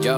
Йо,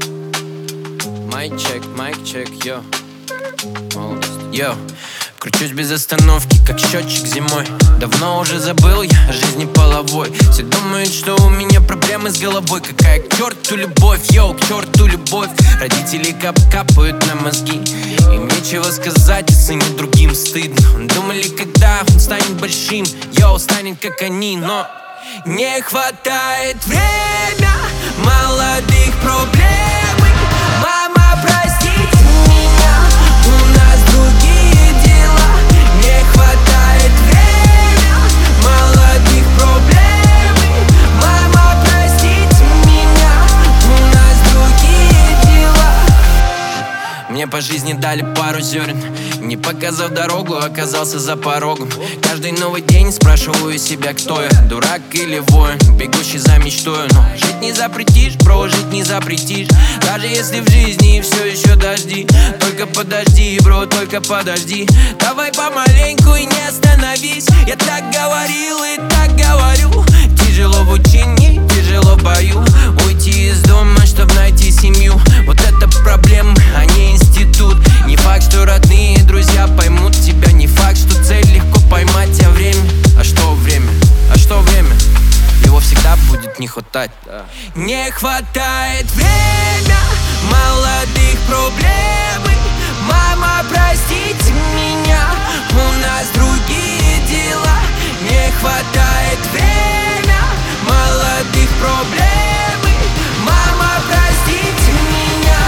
майк чек, йо. Молодость. Йо, кручусь без остановки, как счетчик зимой. Давно уже забыл я о жизни половой. Все думают, что у меня проблемы с головой. Какая к черту любовь, йоу, к черту любовь. Родители капают на мозги. Им нечего сказать, а сыну другим стыдно. Думали, когда он станет большим, йоу, станет как они, но не хватает время, молодых проблем. Мама, простите меня, у нас другие дела. Не хватает время, молодых проблем. Мама, простите меня, у нас другие дела. Мне по жизни дали пару зерен, не показав дорогу, оказался за порогом. Каждый новый день спрашиваю себя, кто я, дурак или воин, бегущий за мечтою. Но жить не запретишь, бро, жить не запретишь. Даже если в жизни все еще дожди. Только подожди, бро, только подожди. Давай помаленьку и не остановись. Я так говорил и так говорю. Тяжело в учении, тяжело в бою. Уйти из дома, чтоб найти семью. Вот это проблема, а не институт. Не факт, что родные друзья поймут тебя. Не факт, что цель легко поймать, а время. А что время? А что время? Его всегда будет не хватать. Не хватает время, молодых проблем. Мама, простите меня, у нас другие дела. Не хватает время, молодых проблем. Мама, простите меня.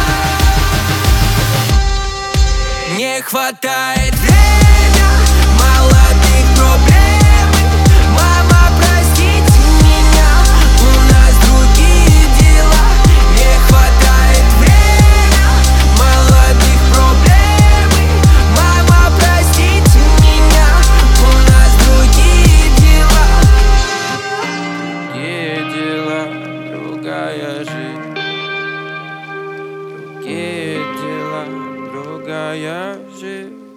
Не хватает время, молодых проблем. Мама, простите меня, у нас другие дела. Не хватает время, молодых проблем. Мама, простите меня, у нас другие дела. Другие дела, другая жизнь. Другие дела, другая жизнь.